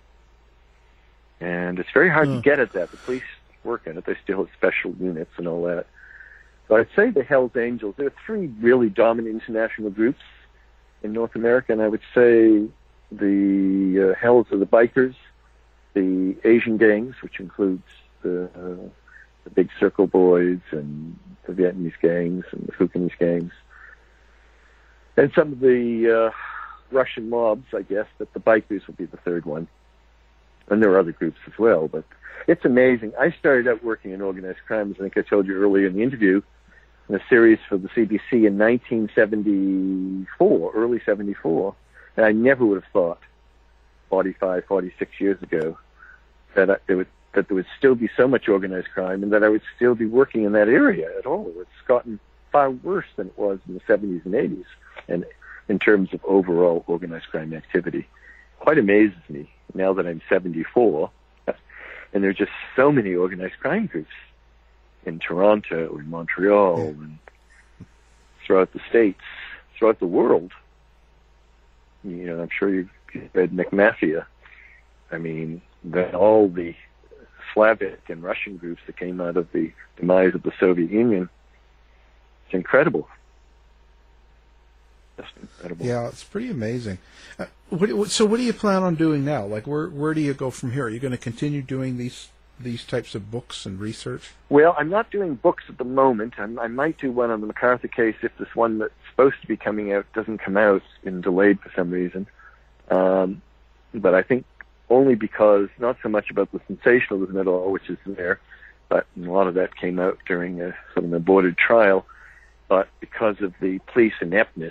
And it's very hard to get at that. The police work on it. They still have special units and all that. So I'd say the Hells Angels, there are three really dominant international groups in North America, and I would say the Hells are the bikers, the Asian gangs, which includes the Big Circle Boys and the Vietnamese gangs and the Phucanese gangs, and some of the Russian mobs, I guess, but the bikers will be the third one. And there are other groups as well, but it's amazing. I started out working in organized crime, as I think I told you earlier in the interview, in a series for the CBC in 1974, early 74. And I never would have thought 45, 46 years ago that there would still be so much organized crime and that I would still be working in that area at all. It's gotten far worse than it was in the 70s and 80s, and in terms of overall organized crime activity. Quite amazes me now that I'm 74, and there are just so many organized crime groups in Toronto, in Montreal, and throughout the States, throughout the world. You know, I'm sure you've read McMafia. I mean, all the Slavic and Russian groups that came out of the demise of the Soviet Union. It's incredible. Just incredible. Yeah, it's pretty amazing. So what do you plan on doing now? Like, where do you go from here? Are you going to continue doing these types of books and research? Well, I'm not doing books at the moment. I might do one on the McArthur case if this one that's supposed to be coming out doesn't come out. It's been delayed for some reason. But I think only because, not so much about the sensationalism at all, which is there, but a lot of that came out during a sort of an aborted trial, but because of the police ineptness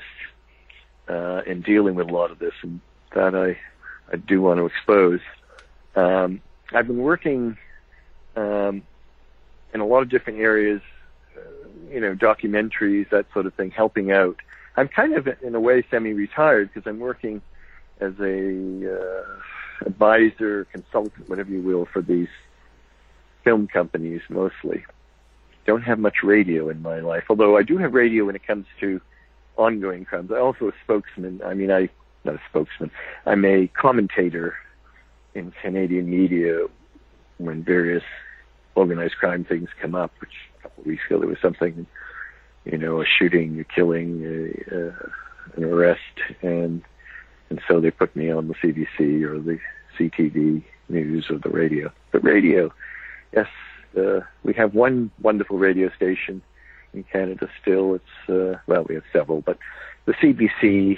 in dealing with a lot of this, and that I do want to expose. I've been working in a lot of different areas, documentaries, that sort of thing, helping out. I'm kind of, in a way, semi-retired because I'm working as a advisor, consultant, whatever you will, for these film companies mostly. Don't have much radio in my life, although I do have radio when it comes to ongoing crimes. I'm also a spokesman. Not a spokesman. I'm a commentator in Canadian media when various organized crime things come up, which a couple of weeks ago there was something, a shooting, a killing, an arrest, and so they put me on the CBC or the CTV news or the radio. But radio, yes, we have one wonderful radio station in Canada still. It's, we have several, but the CBC,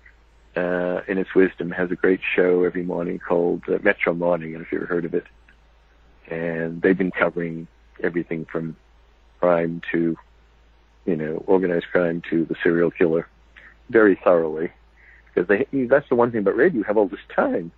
in its wisdom, has a great show every morning called Metro Morning. I don't know if you've ever heard of it. And they've been covering everything from crime to, organized crime to the serial killer very thoroughly. Because that's the one thing about radio, you have all this time.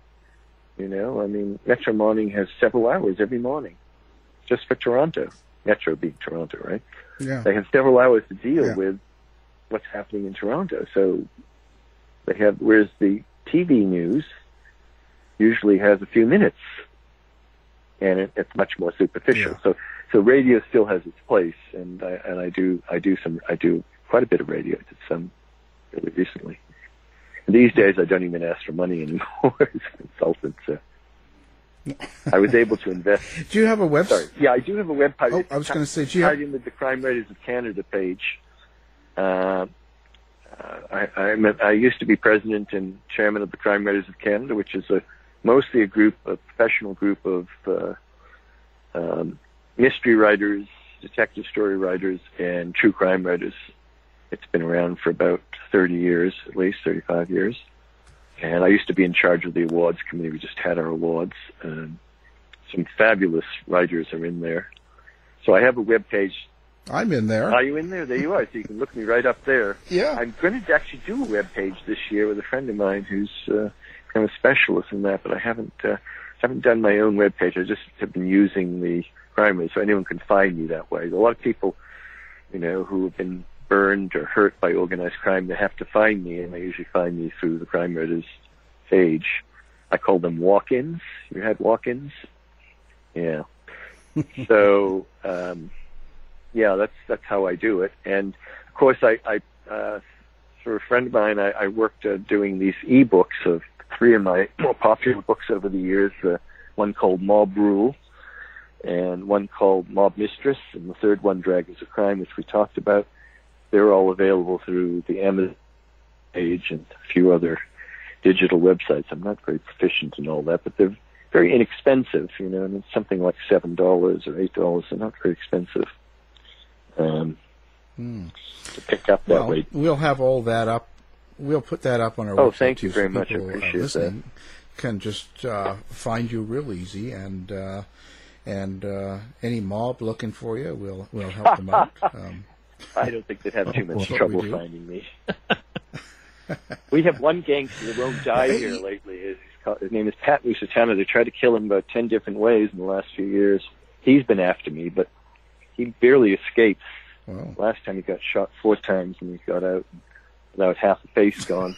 Metro Morning has several hours every morning just for Toronto. Metro being Toronto, right? Yeah. They have several hours to deal with what's happening in Toronto. So they have, whereas the TV news usually has a few minutes, and it's much more superficial. Yeah. So radio still has its place, and I do quite a bit of radio. I did some really recently. And these days, I don't even ask for money anymore as a consultant. So I was able to invest. Do you have a website? Sorry. Yeah, I do have a website. Oh, I was going to say, tied in with the Crime Writers of Canada page. I used to be president and chairman of the Crime Writers of Canada, which is mostly a professional group of mystery writers, detective story writers, and true crime writers. It's been around for about 30 years, at least 35 years. And I used to be in charge of the awards committee. We just had our awards. Some fabulous writers are in there. So I have a web page. I'm in there. Are you in there? There you are. So you can look me right up there. Yeah. I'm going to actually do a web page this year with a friend of mine who's kind of a specialist in that, but I haven't done my own web page. I just have been using the Crime Writers, so anyone can find me that way. A lot of people, who have been burned or hurt by organized crime, they have to find me, and they usually find me through the Crime Writers page. I call them walk-ins. You had walk-ins? Yeah. So, that's how I do it. And of course, I for a friend of mine, I worked doing these e-books of three of my more popular books over the years. One called Mob Rule, and one called Mob Mistress, and the third one, Dragons of Crime, which we talked about. They're all available through the Amazon page and a few other digital websites. I'm not very proficient in all that, but they're very inexpensive. Something like $7 or $8. They're not very expensive to pick up that way. We'll have all that up we'll put that up on our website. Thank Thank you too, very so much. I people, appreciate listening that. Can just find you real easy, and any mob looking for you, we'll help them out. I don't think they'd have too much trouble finding me. We have one gangster that won't die here lately. His name is Pat Lusitano. They tried to kill him about 10 different ways in the last few years. He's been after me, but he barely escaped. Wow. Last time he got shot 4 times, and he got out without half the face gone.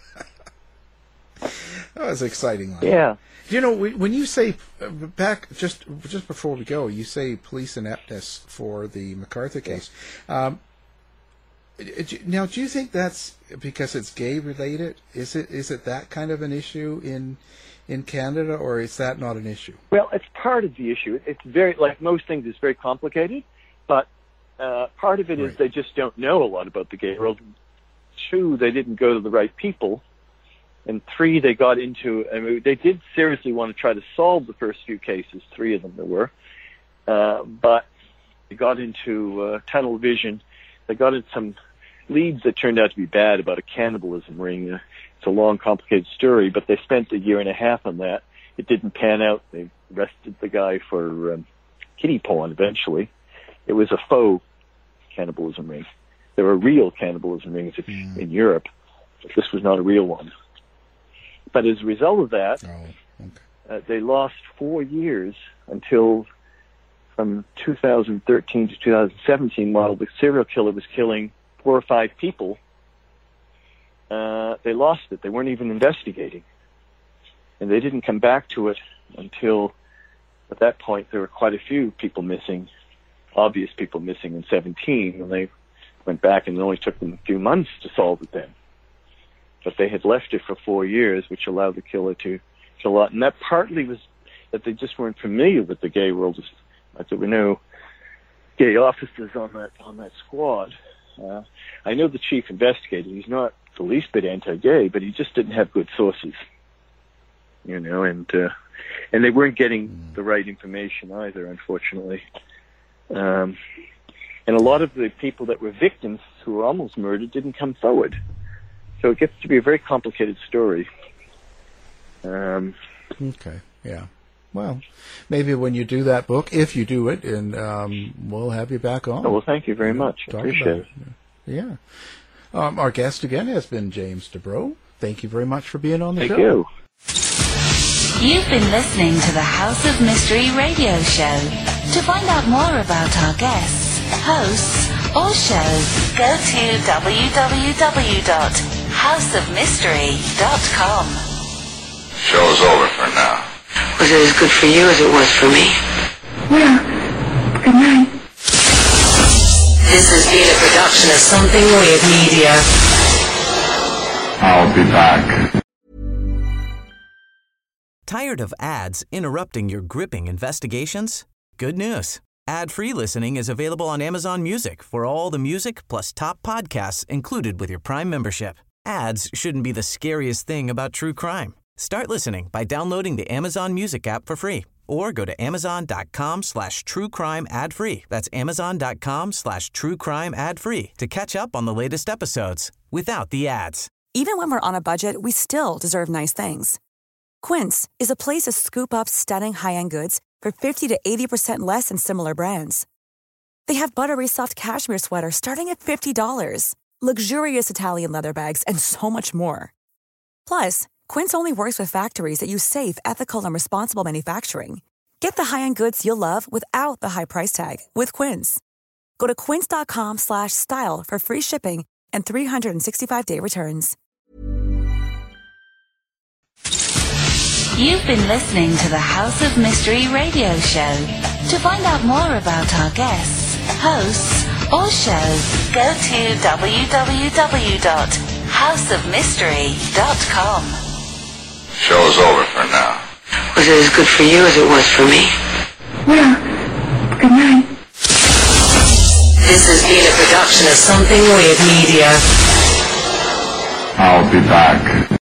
That was exciting. Yeah. You know, when you say, back just before we go, you say police ineptness for the MacArthur case. Now, do you think that's because it's gay related? Is it that kind of an issue in Canada, or is that not an issue? Well, it's part of the issue. It's very, like most things, it's very complicated, but part of it is they just don't know a lot about the gay world. 2, they didn't go to the right people. And 3, they got into, they did seriously want to try to solve the first few cases, 3 of them there were, but they got into tunnel vision. They got into some leads that turned out to be bad about a cannibalism ring. It's a long, complicated story, but they spent 1.5 years on that. It didn't pan out. They arrested the guy for kiddie porn eventually. It was a faux cannibalism ring. There were real cannibalism rings in Europe, but this was not a real one. But as a result of that, they lost 4 years until from 2013 to 2017, while the serial killer was killing 4 or 5 people, they lost it. They weren't even investigating. And they didn't come back to it until, at that point, there were quite a few people missing, obvious people missing in 2017, and they went back, and it only took them a few months to solve it then. But they had left it for 4 years, which allowed the killer to kill a lot. And that partly was that they just weren't familiar with the gay world. Like there were no gay officers on that squad. I know the chief investigator. He's not the least bit anti-gay, but he just didn't have good sources. You know, and they weren't getting the right information either, unfortunately. And a lot of the people that were victims who were almost murdered didn't come forward. So it gets to be a very complicated story. Okay, yeah. Well, maybe when you do that book, if you do it, and we'll have you back on. Oh, well, thank you very much. I appreciate it. Yeah. Our guest again has been James Dubrow. Thank you very much for being on the show. Thank you. You've been listening to the House of Mystery radio show. To find out more about our guests, hosts, or shows, go to www.houseofmystery.com. Show's over for now. Was it as good for you as it was for me? Well, good night. This has been a production of Something Weird Media. I'll be back. Tired of ads interrupting your gripping investigations? Good news. Ad-free listening is available on Amazon Music for all the music plus top podcasts included with your Prime membership. Ads shouldn't be the scariest thing about true crime. Start listening by downloading the Amazon Music app for free or go to amazon.com/truecrime ad-free. That's amazon.com/truecrime ad-free to catch up on the latest episodes without the ads. Even when we're on a budget, we still deserve nice things. Quince is a place to scoop up stunning high-end goods for 50 to 80% less than similar brands. They have buttery soft cashmere sweaters starting at $50, luxurious Italian leather bags, and so much more. Plus, Quince only works with factories that use safe, ethical, and responsible manufacturing. Get the high-end goods you'll love without the high price tag with Quince. Go to quince.com/style for free shipping and 365-day returns. You've been listening to the House of Mystery radio show. To find out more about our guests, hosts, or shows, go to www.houseofmystery.com. Show's over for now. Was it as good for you as it was for me? Well, good night. This has been a production of Something Weird Media. I'll be back.